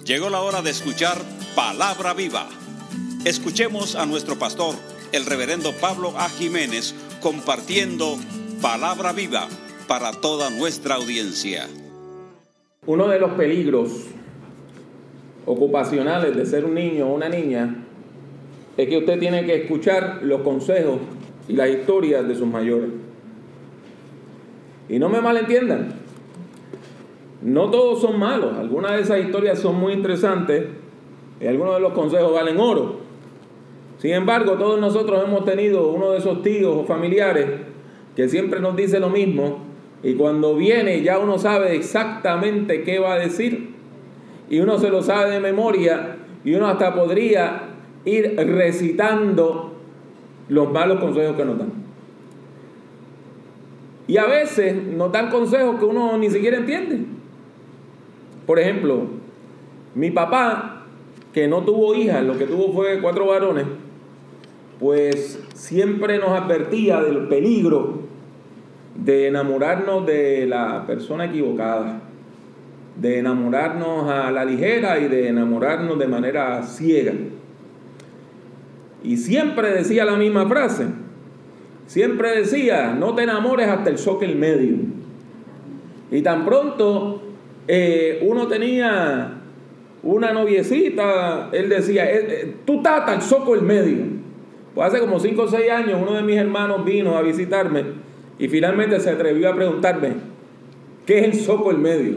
Llegó la hora de escuchar Palabra Viva. Escuchemos a nuestro pastor, el reverendo Pablo A. Jiménez, compartiendo Palabra Viva para toda nuestra audiencia. Uno de los peligros ocupacionales de ser un niño o una niña es que usted tiene que escuchar los consejos y las historias de sus mayores. Y no me malentiendan, no todos son malos. Algunas de esas historias son muy interesantes y algunos de los consejos valen oro. Sin embargo, todos nosotros hemos tenido uno de esos tíos o familiares que siempre nos dice lo mismo, y cuando viene ya uno sabe exactamente qué va a decir y uno se lo sabe de memoria y uno hasta podría ir recitando los malos consejos que nos dan. Y a veces nos dan consejos que uno ni siquiera entiende. Por ejemplo, mi papá, que no tuvo hijas, lo que tuvo fue 4 varones, pues siempre nos advertía del peligro de enamorarnos de la persona equivocada, de enamorarnos a la ligera y de enamorarnos de manera ciega. Y siempre decía la misma frase, siempre decía: no te enamores hasta el zoque el medio. Y tan pronto uno tenía una noviecita, él decía: tú estás hasta el zoco el medio. Pues hace como 5 o 6 años uno de mis hermanos vino a visitarme y finalmente se atrevió a preguntarme: ¿qué es el zoco el medio?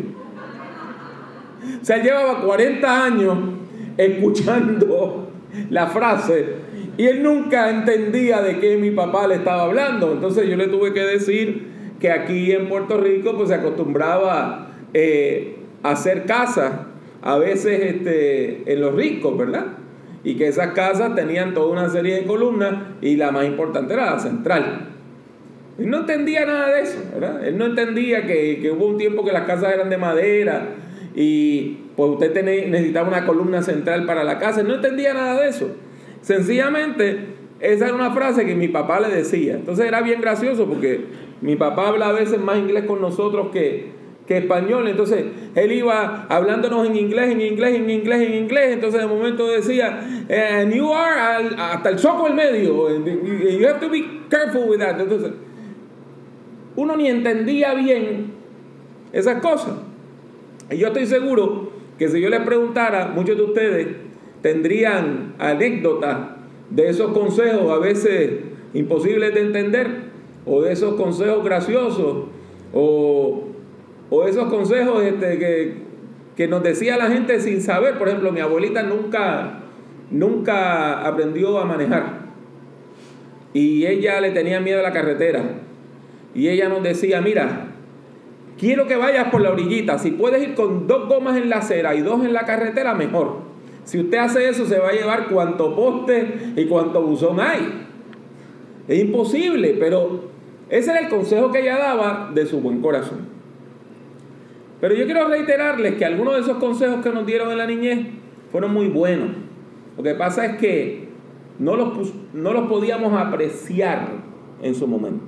O sea, él llevaba 40 años escuchando la frase y él nunca entendía de qué mi papá le estaba hablando. Entonces yo le tuve que decir que aquí en Puerto Rico pues se acostumbraba a hacer casas, a veces en los riscos, ¿verdad? Y que esas casas tenían toda una serie de columnas y la más importante era la central. Él no entendía nada de eso, ¿verdad? Él no entendía que hubo un tiempo que las casas eran de madera y pues usted necesitaba una columna central para la casa. Él no entendía nada de eso. Sencillamente, esa era una frase que mi papá le decía. Entonces era bien gracioso porque mi papá habla a veces más inglés con nosotros que español. Entonces él iba hablándonos en inglés. Entonces de momento decía: and you are hasta el zoco el medio, you have to be careful with that. Entonces uno ni entendía bien esas cosas. Y yo estoy seguro que si yo les preguntara, muchos de ustedes tendrían anécdotas de esos consejos a veces imposibles de entender, o de esos consejos graciosos, o esos consejos que nos decía la gente sin saber. Por ejemplo, mi abuelita nunca aprendió a manejar y ella le tenía miedo a la carretera, y ella nos decía: mira, quiero que vayas por la orillita, si puedes ir con 2 gomas en la acera y 2 en la carretera, mejor. Si usted hace eso, se va a llevar cuanto poste y cuanto buzón hay. Es imposible, pero ese era el consejo que ella daba de su buen corazón. Pero yo quiero reiterarles que algunos de esos consejos que nos dieron en la niñez fueron muy buenos. Lo que pasa es que no los podíamos apreciar en su momento.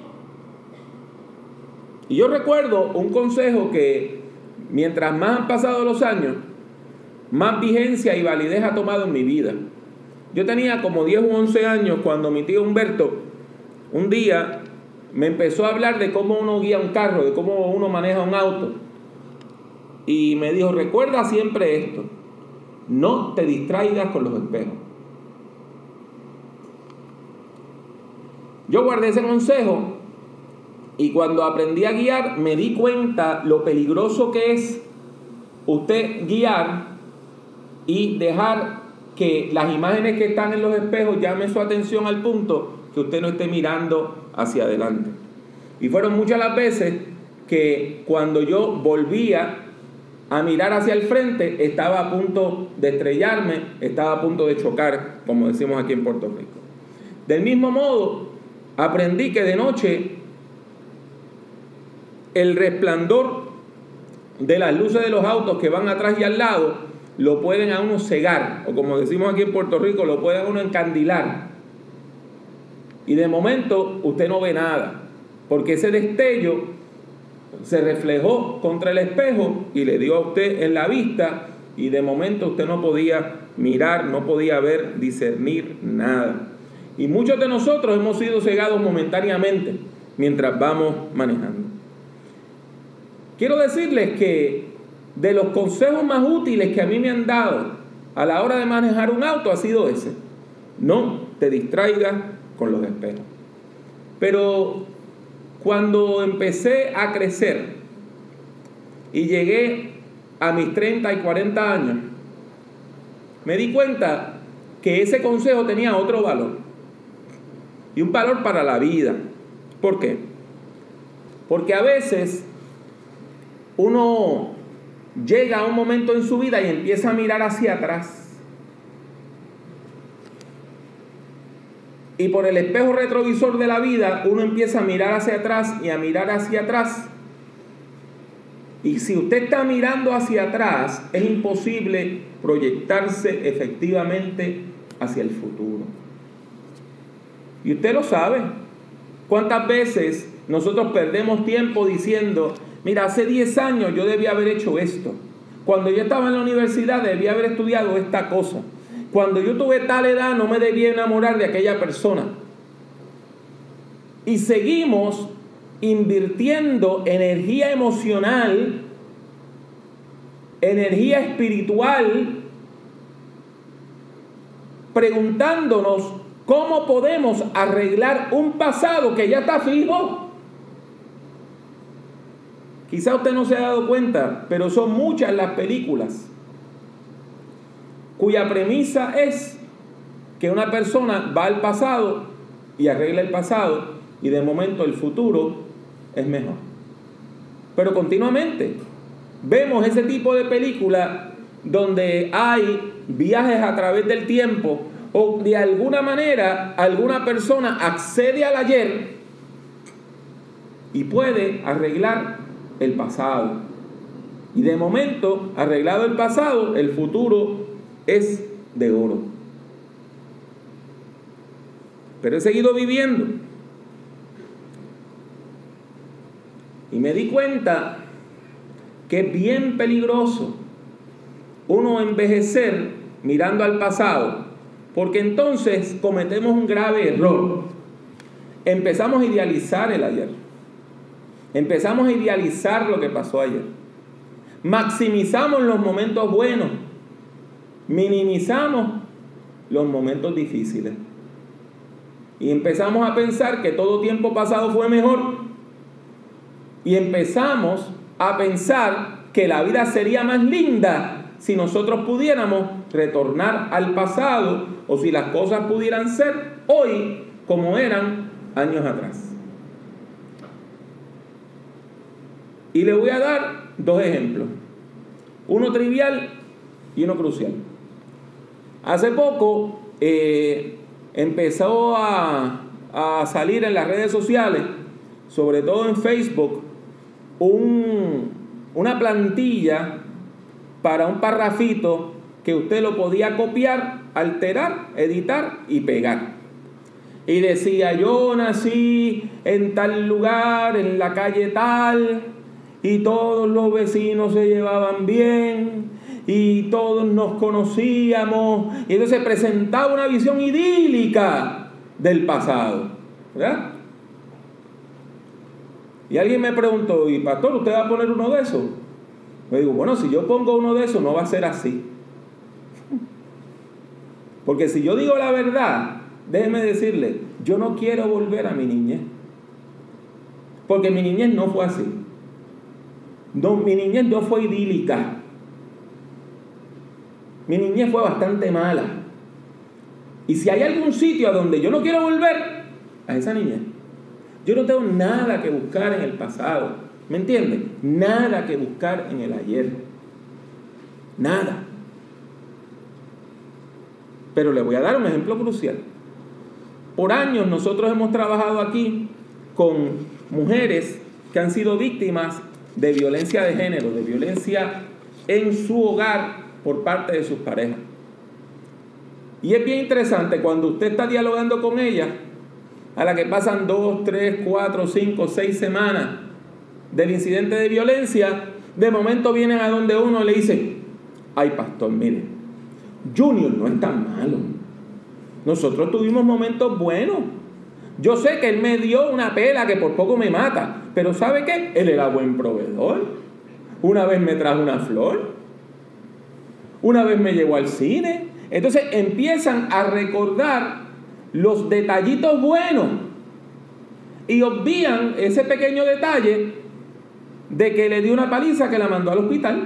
Y yo recuerdo un consejo que, mientras más han pasado los años, más vigencia y validez ha tomado en mi vida. Yo tenía como 10 u 11 años cuando mi tío Humberto un día me empezó a hablar de cómo uno guía un carro, de cómo uno maneja un auto. Y me dijo: recuerda siempre esto, no te distraigas con los espejos. Yo guardé ese consejo y cuando aprendí a guiar me di cuenta lo peligroso que es usted guiar y dejar que las imágenes que están en los espejos llamen su atención al punto que usted no esté mirando hacia adelante. Y fueron muchas las veces que cuando yo volvía a mirar hacia el frente, estaba a punto de estrellarme, estaba a punto de chocar, como decimos aquí en Puerto Rico. Del mismo modo, aprendí que de noche el resplandor de las luces de los autos que van atrás y al lado lo pueden a uno cegar, o como decimos aquí en Puerto Rico, lo pueden a uno encandilar. Y de momento usted no ve nada, porque ese destello se reflejó contra el espejo y le dio a usted en la vista y de momento usted no podía mirar, no podía ver, discernir nada. Y muchos de nosotros hemos sido cegados momentáneamente mientras vamos manejando. Quiero decirles que de los consejos más útiles que a mí me han dado a la hora de manejar un auto ha sido ese: no te distraigas con los espejos. Pero cuando empecé a crecer y llegué a mis 30 y 40 años, me di cuenta que ese consejo tenía otro valor, y un valor para la vida. ¿Por qué? Porque a veces uno llega a un momento en su vida y empieza a mirar hacia atrás, y por el espejo retrovisor de la vida uno empieza a mirar hacia atrás y a mirar hacia atrás. Y si usted está mirando hacia atrás, es imposible proyectarse efectivamente hacia el futuro. Y usted lo sabe. ¿Cuántas veces nosotros perdemos tiempo diciendo: mira, hace 10 años yo debía haber hecho esto. Cuando yo estaba en la universidad debía haber estudiado esta cosa. Cuando yo tuve tal edad no me debía enamorar de aquella persona. Y seguimos invirtiendo energía emocional, energía espiritual, preguntándonos cómo podemos arreglar un pasado que ya está fijo. Quizá usted no se ha dado cuenta, pero son muchas las películas cuya premisa es que una persona va al pasado y arregla el pasado, y de momento el futuro es mejor. Pero continuamente vemos ese tipo de película donde hay viajes a través del tiempo, o de alguna manera alguna persona accede al ayer y puede arreglar el pasado. Y de momento, arreglado el pasado, el futuro es de oro. Pero he seguido viviendo y me di cuenta que es bien peligroso uno envejecer mirando al pasado, porque entonces cometemos un grave error. Empezamos a idealizar el ayer. Empezamos a idealizar lo que pasó ayer. Maximizamos los momentos buenos. Minimizamos los momentos difíciles. Y empezamos a pensar que todo tiempo pasado fue mejor. Y empezamos a pensar que la vida sería más linda si nosotros pudiéramos retornar al pasado, o si las cosas pudieran ser hoy como eran años atrás. Y le voy a dar 2 ejemplos. Uno trivial y uno crucial. Hace poco empezó a salir en las redes sociales, sobre todo en Facebook, una plantilla para un parrafito que usted lo podía copiar, alterar, editar y pegar. Y decía: yo nací en tal lugar, en la calle tal, y todos los vecinos se llevaban bien, y todos nos conocíamos. Y entonces presentaba una visión idílica del pasado, ¿verdad? Y alguien me preguntó: ¿y pastor, usted va a poner uno de esos? Yo digo: bueno, si yo pongo uno de esos no va a ser así. Porque si yo digo la verdad, déjeme decirle, yo no quiero volver a mi niñez. Porque mi niñez no fue así. No, mi niñez no fue idílica. Mi niñez fue bastante mala. Y si hay algún sitio a donde yo no quiero volver, a esa niñez. Yo no tengo nada que buscar en el pasado. ¿Me entiende? Nada que buscar en el ayer. Nada. Pero le voy a dar un ejemplo crucial. Por años nosotros hemos trabajado aquí con mujeres que han sido víctimas de violencia de género, de violencia en su hogar por parte de sus parejas. Y es bien interesante cuando usted está dialogando con ellas, a la que pasan 2, 3, 4, 5, 6 semanas del incidente de violencia, de momento vienen a donde uno y le dicen: Ay, pastor, mire, Junior no es tan malo. Nosotros tuvimos momentos buenos. Yo sé que él me dio una pela que por poco me mata, pero ¿sabe qué? Él era buen proveedor. Una vez me trajo una flor, una vez me llevó al cine. Entonces empiezan a recordar los detallitos buenos y obvian ese pequeño detalle de que le dio una paliza que la mandó al hospital.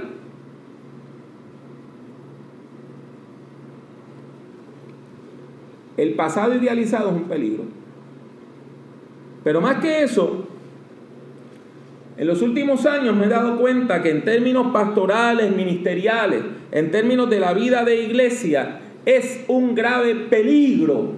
El pasado idealizado es un peligro. Pero más que eso, en los últimos años me he dado cuenta que en términos pastorales, ministeriales, en términos de la vida de iglesia, es un grave peligro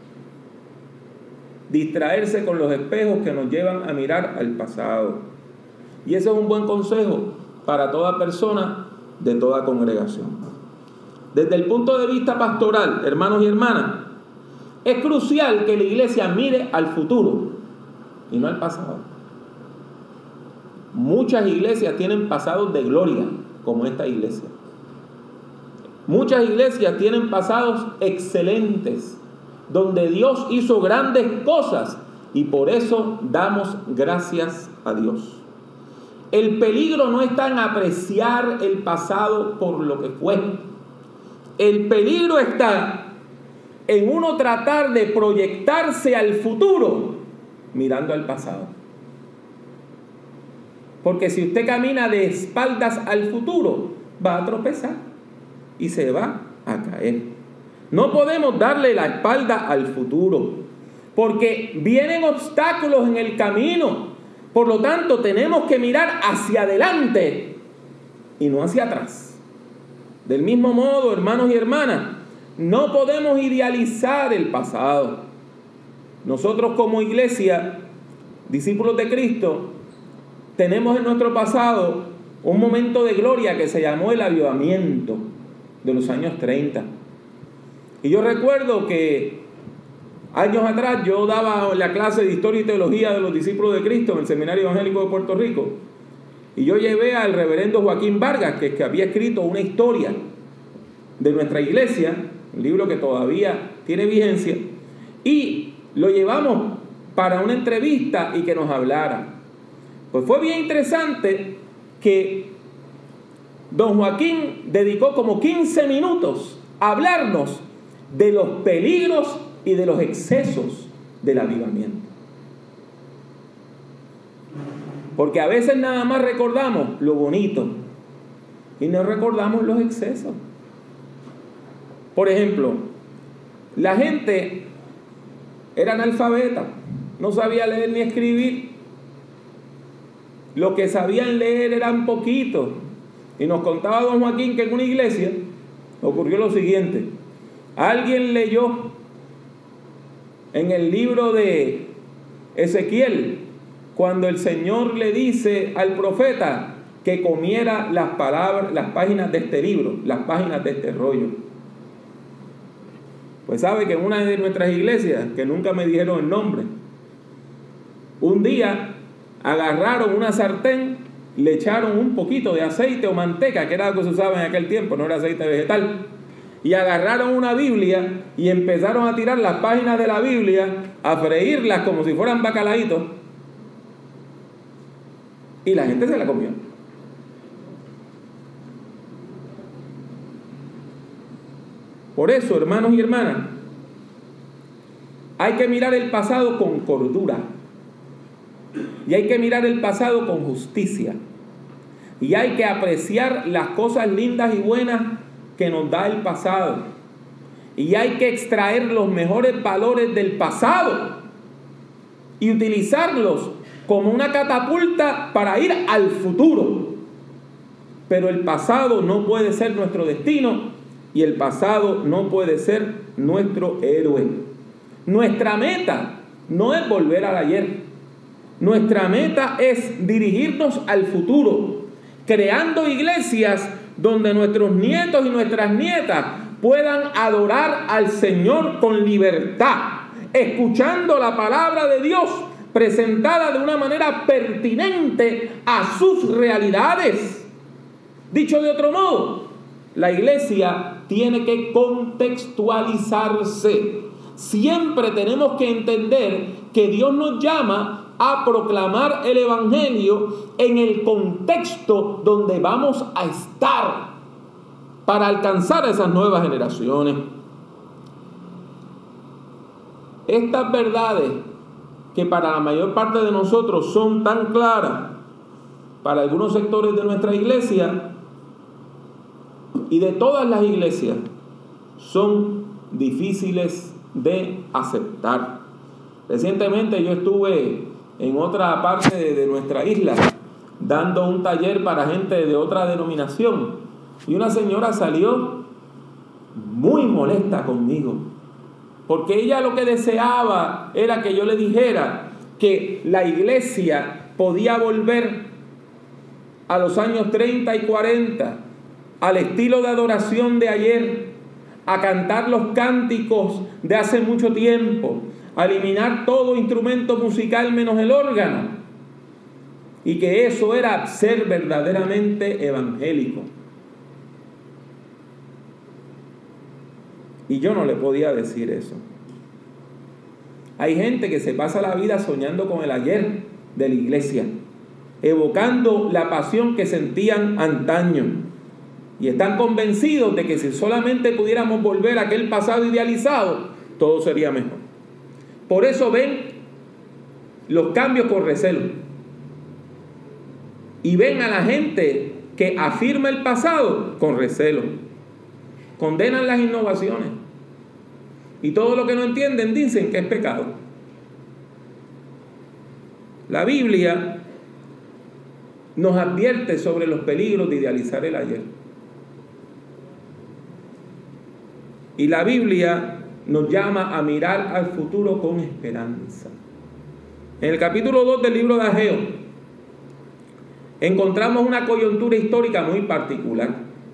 distraerse con los espejos que nos llevan a mirar al pasado. Y ese es un buen consejo para toda persona de toda congregación. Desde el punto de vista pastoral, hermanos y hermanas, es crucial que la iglesia mire al futuro y no al pasado. Muchas iglesias tienen pasados de gloria, como esta iglesia. Muchas iglesias tienen pasados excelentes, donde Dios hizo grandes cosas y por eso damos gracias a Dios. El peligro no está en apreciar el pasado por lo que fue. El peligro está en uno tratar de proyectarse al futuro mirando al pasado. Porque si usted camina de espaldas al futuro, va a tropezar y se va a caer. No podemos darle la espalda al futuro, porque vienen obstáculos en el camino. Por lo tanto, tenemos que mirar hacia adelante y no hacia atrás. Del mismo modo, hermanos y hermanas, no podemos idealizar el pasado. Nosotros como iglesia, discípulos de Cristo, tenemos en nuestro pasado un momento de gloria que se llamó el avivamiento de los años 30. Y yo recuerdo que años atrás yo daba la clase de historia y teología de los discípulos de Cristo en el Seminario Evangélico de Puerto Rico. Y yo llevé al reverendo Joaquín Vargas, que había escrito una historia de nuestra iglesia, un libro que todavía tiene vigencia, y lo llevamos para una entrevista y que nos hablara. Pues fue bien interesante que don Joaquín dedicó como 15 minutos a hablarnos de los peligros y de los excesos del avivamiento. Porque a veces nada más recordamos lo bonito y no recordamos los excesos. Por ejemplo, la gente era analfabeta, no sabía leer ni escribir. Los que sabían leer eran poquitos. Y nos contaba don Joaquín que en una iglesia ocurrió lo siguiente. Alguien leyó en el libro de Ezequiel, cuando el Señor le dice al profeta que comiera las palabras, las páginas de este libro, las páginas de este rollo. Pues sabe que en una de nuestras iglesias, que nunca me dijeron el nombre, un día agarraron una sartén, le echaron un poquito de aceite o manteca, que era lo que se usaba en aquel tiempo, no era aceite vegetal, y agarraron una Biblia y empezaron a tirar las páginas de la Biblia, a freírlas como si fueran bacalaitos, y la gente se la comió. Por eso, hermanos y hermanas, hay que mirar el pasado con cordura. Y hay que mirar el pasado con justicia. Y hay que apreciar las cosas lindas y buenas que nos da el pasado. Y hay que extraer los mejores valores del pasado y utilizarlos como una catapulta para ir al futuro. Pero el pasado no puede ser nuestro destino y el pasado no puede ser nuestro héroe. Nuestra meta no es volver al ayer. Nuestra meta es dirigirnos al futuro, creando iglesias donde nuestros nietos y nuestras nietas puedan adorar al Señor con libertad, escuchando la palabra de Dios presentada de una manera pertinente a sus realidades. Dicho de otro modo, La iglesia tiene que contextualizarse. Siempre tenemos que entender que Dios nos llama a proclamar el Evangelio en el contexto donde vamos a estar para alcanzar a esas nuevas generaciones. Estas verdades que para la mayor parte de nosotros son tan claras, para algunos sectores de nuestra iglesia y de todas las iglesias, son difíciles de aceptar. Recientemente yo estuve en otra parte de nuestra isla dando un taller para gente de otra denominación y una señora salió muy molesta conmigo porque ella lo que deseaba era que yo le dijera que la iglesia podía volver a los años 30 y 40 al estilo de adoración de ayer, a cantar los cánticos de hace mucho tiempo, a eliminar todo instrumento musical menos el órgano, y que eso era ser verdaderamente evangélico. Y yo no le podía decir eso. Hay gente que se pasa la vida soñando con el ayer de la iglesia, evocando la pasión que sentían antaño. Y están convencidos de que si solamente pudiéramos volver a aquel pasado idealizado, todo sería mejor. Por eso ven los cambios con recelo. Y ven a la gente que afirma el pasado con recelo. Condenan las innovaciones. Y todo lo que no entienden dicen que es pecado. La Biblia nos advierte sobre los peligros de idealizar el ayer. Y la Biblia nos llama a mirar al futuro con esperanza. En el capítulo 2 del libro de Ageo encontramos una coyuntura histórica muy particular.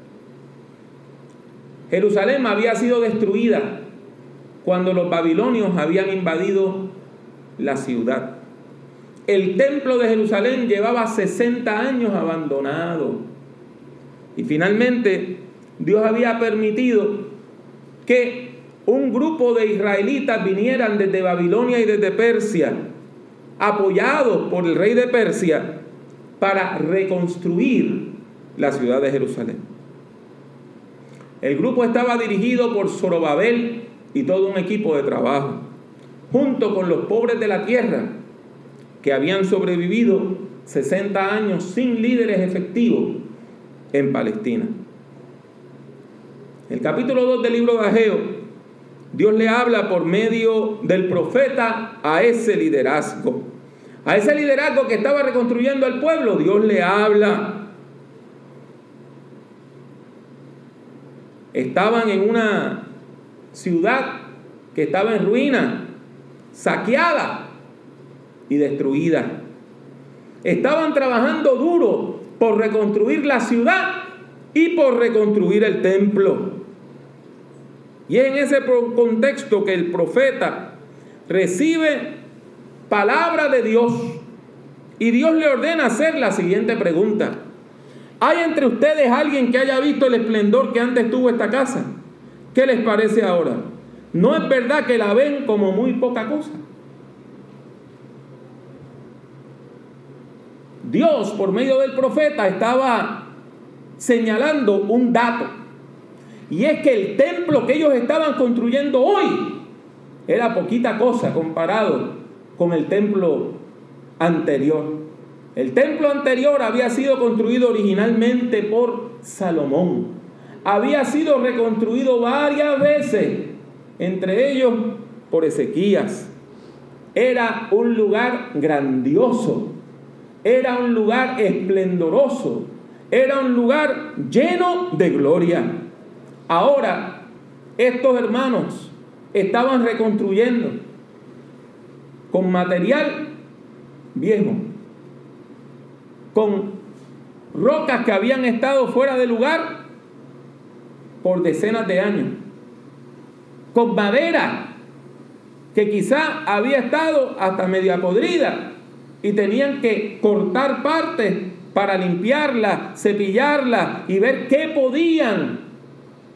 Jerusalén había sido destruida cuando los babilonios habían invadido la ciudad. El templo de Jerusalén llevaba 60 años abandonado. Y finalmente Dios había permitido que un grupo de israelitas vinieran desde Babilonia y desde Persia, apoyados por el rey de Persia, para reconstruir la ciudad de Jerusalén. El grupo estaba dirigido por Zorobabel y todo un equipo de trabajo, junto con los pobres de la tierra, que habían sobrevivido 60 años sin líderes efectivos en Palestina. El capítulo 2 del libro de Ageo, Dios le habla por medio del profeta a ese liderazgo. A ese liderazgo que estaba reconstruyendo al pueblo, Dios le habla. Estaban en una ciudad que estaba en ruina, saqueada y destruida. Estaban trabajando duro por reconstruir la ciudad y por reconstruir el templo. Y es en ese contexto que el profeta recibe palabra de Dios y Dios le ordena hacer la siguiente pregunta: ¿hay entre ustedes alguien que haya visto el esplendor que antes tuvo esta casa? ¿Qué les parece ahora? ¿No es verdad que la ven como muy poca cosa? Dios, por medio del profeta, estaba señalando un dato, y es que el templo que ellos estaban construyendo hoy era poquita cosa comparado con el templo anterior. El templo anterior había sido construido originalmente por Salomón. Había sido reconstruido varias veces, entre ellos por Ezequías. Era un lugar grandioso, era un lugar esplendoroso, era un lugar lleno de gloria. Ahora, estos hermanos estaban reconstruyendo con material viejo, con rocas que habían estado fuera de lugar por decenas de años, con madera que quizá había estado hasta media podrida y tenían que cortar partes para limpiarla, cepillarla y ver qué podían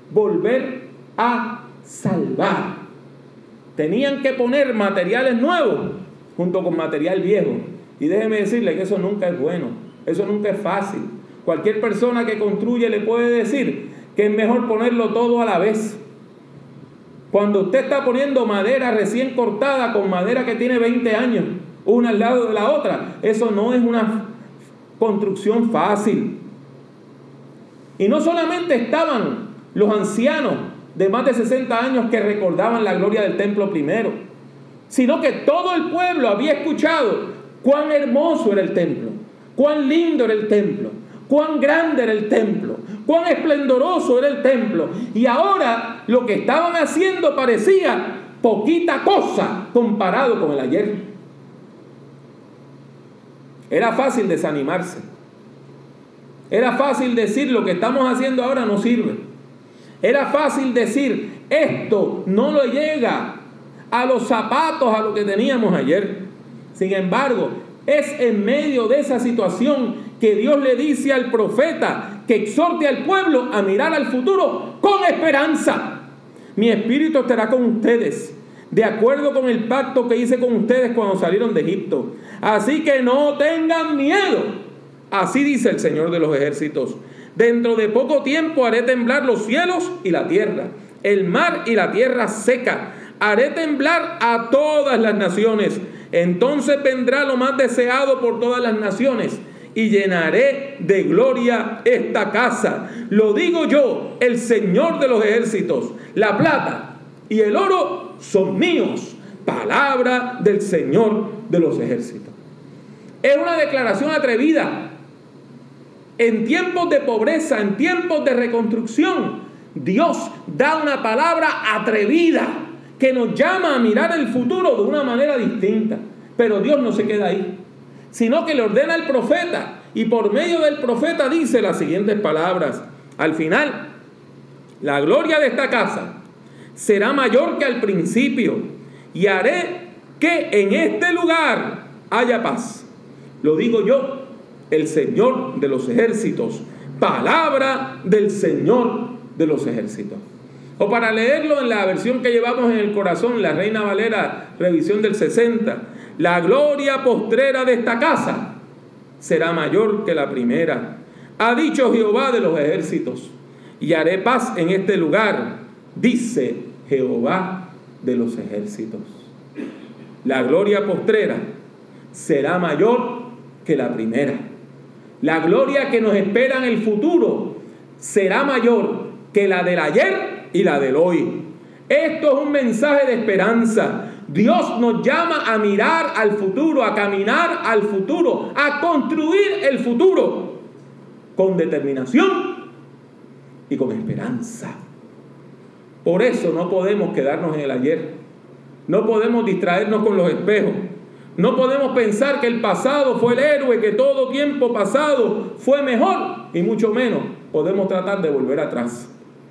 volver a salvar. Tenían que poner materiales nuevos junto con material viejo. Y déjeme decirle que eso nunca es bueno, eso nunca es fácil. Cualquier persona que construye le puede decir que es mejor ponerlo todo a la vez. Cuando usted está poniendo madera recién cortada con madera que tiene 20 años, una al lado de la otra, eso no es una construcción fácil. Y no solamente estaban los ancianos de más de 60 años que recordaban la gloria del templo primero, sino que todo el pueblo había escuchado cuán hermoso era el templo, cuán lindo era el templo, cuán grande era el templo, cuán esplendoroso era el templo. Y ahora lo que estaban haciendo parecía poquita cosa comparado con el ayer. Era fácil desanimarse. Era fácil decir lo que estamos haciendo ahora no sirve. Era fácil decir esto no lo llega a los zapatos a lo que teníamos ayer. Sin embargo, es en medio de esa situación que Dios le dice al profeta que exhorte al pueblo a mirar al futuro con esperanza. Mi espíritu estará con ustedes, de acuerdo con el pacto que hice con ustedes cuando salieron de Egipto. Así que no tengan miedo. Así dice el Señor de los ejércitos. Dentro de poco tiempo haré temblar los cielos y la tierra, el mar y la tierra seca. Haré temblar a todas las naciones. Entonces vendrá lo más deseado por todas las naciones y llenaré de gloria esta casa. Lo digo yo, el Señor de los ejércitos. La plata y el oro son míos. Palabra del Señor de los ejércitos. Es una declaración atrevida. En tiempos de pobreza, en tiempos de reconstrucción, Dios da una palabra atrevida que nos llama a mirar el futuro de una manera distinta. Pero Dios no se queda ahí, sino que le ordena al profeta, y por medio del profeta dice las siguientes palabras. Al final, la gloria de esta casa será mayor que al principio, y haré que en este lugar haya paz. Lo digo yo, el Señor de los ejércitos. Palabra del Señor de los ejércitos. O para leerlo en la versión que llevamos en el corazón, la Reina Valera, revisión del 60. La gloria postrera de esta casa será mayor que la primera. Ha dicho Jehová de los ejércitos. Y haré paz en este lugar, dice Jehová de los ejércitos. La gloria postrera será mayor que la primera. La gloria que nos espera en el futuro será mayor que la del ayer y la del hoy. Esto es un mensaje de esperanza. Dios nos llama a mirar al futuro, a caminar al futuro, a construir el futuro con determinación y con esperanza. Por eso no podemos quedarnos en el ayer. No podemos distraernos con los espejos. No podemos pensar que el pasado fue el héroe, que todo tiempo pasado fue mejor, y mucho menos podemos tratar de volver atrás.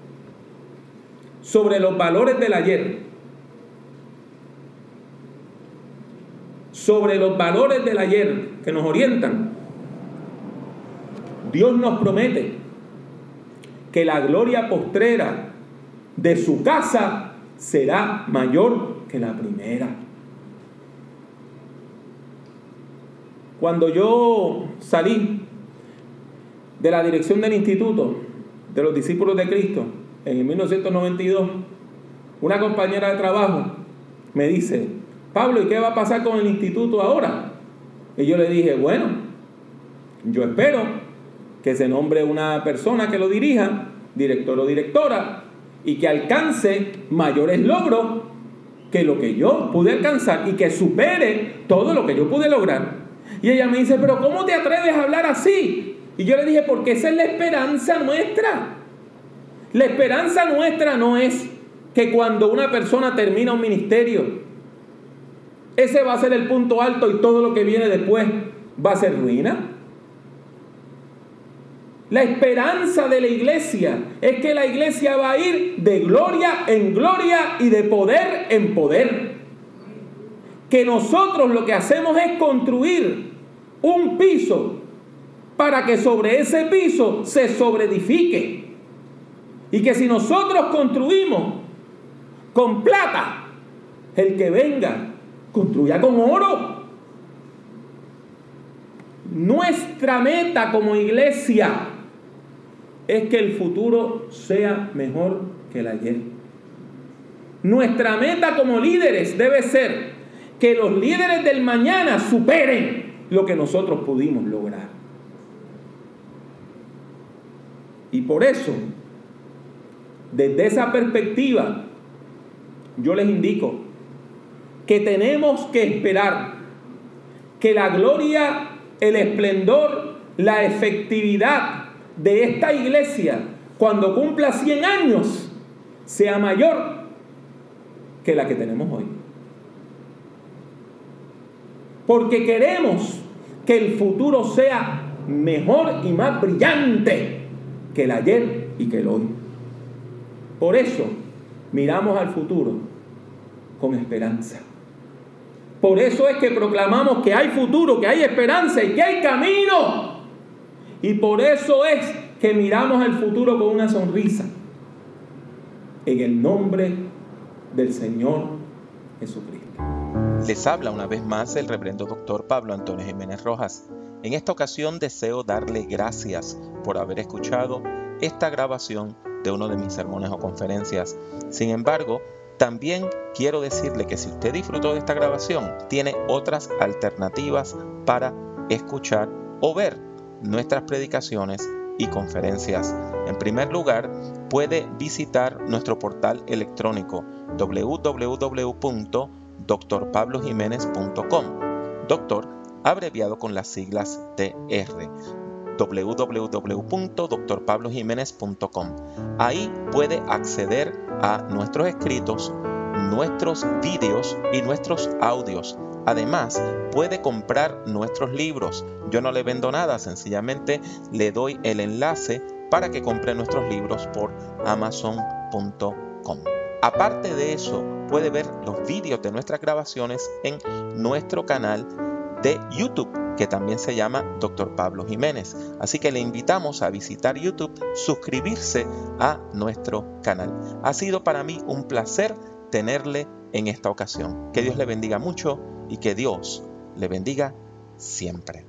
Sobre los valores del ayer, sobre los valores del ayer que nos orientan, Dios nos promete que la gloria postrera de su casa será mayor que la primera. Cuando yo salí de la dirección del Instituto de los Discípulos de Cristo en el 1992, una compañera de trabajo me dice: Pablo, ¿y qué va a pasar con el instituto ahora? Y yo le dije: bueno, yo espero que se nombre una persona que lo dirija, director o directora, y que alcance mayores logros que lo que yo pude alcanzar y que supere todo lo que yo pude lograr. Y ella me dice: pero ¿cómo te atreves a hablar así? Y yo le dije: porque esa es la esperanza nuestra. La esperanza nuestra no es que cuando una persona termina un ministerio, ese va a ser el punto alto y todo lo que viene después va a ser ruina. La esperanza de la iglesia es que la iglesia va a ir de gloria en gloria y de poder en poder. Que nosotros lo que hacemos es construir un piso para que sobre ese piso se sobreedifique. Y que si nosotros construimos con plata, el que venga construya con oro. Nuestra meta como iglesia es que el futuro sea mejor que el ayer. Nuestra meta como líderes debe ser que los líderes del mañana superen lo que nosotros pudimos lograr. Y por eso, desde esa perspectiva, yo les indico que tenemos que esperar que la gloria, el esplendor, la efectividad de esta iglesia, cuando cumpla 100 años, sea mayor que la que tenemos hoy. Porque queremos que el futuro sea mejor y más brillante que el ayer y que el hoy. Por eso miramos al futuro con esperanza. Por eso es que proclamamos que hay futuro, que hay esperanza y que hay camino. Y por eso es que miramos al futuro con una sonrisa. En el nombre del Señor Jesucristo. Les habla una vez más el reverendo doctor Pablo Antonio Jiménez Rojas. En esta ocasión deseo darle gracias por haber escuchado esta grabación de uno de mis sermones o conferencias. Sin embargo, también quiero decirle que si usted disfrutó de esta grabación, tiene otras alternativas para escuchar o ver nuestras predicaciones y conferencias. En primer lugar, puede visitar nuestro portal electrónico www.drpablojimenez.com. Doctor abreviado con las siglas DR. www.drpablojimenez.com. Ahí puede acceder a nuestros escritos, nuestros vídeos y nuestros audios. Además, puede comprar nuestros libros. Yo no le vendo nada, sencillamente le doy el enlace para que compre nuestros libros por amazon.com. Aparte de eso, puede ver los vídeos de nuestras grabaciones en nuestro canal de YouTube, que también se llama Dr. Pablo Jiménez. Así que le invitamos a visitar YouTube, suscribirse a nuestro canal. Ha sido para mí un placer tenerle en esta ocasión. Que Dios le bendiga mucho y que Dios le bendiga siempre.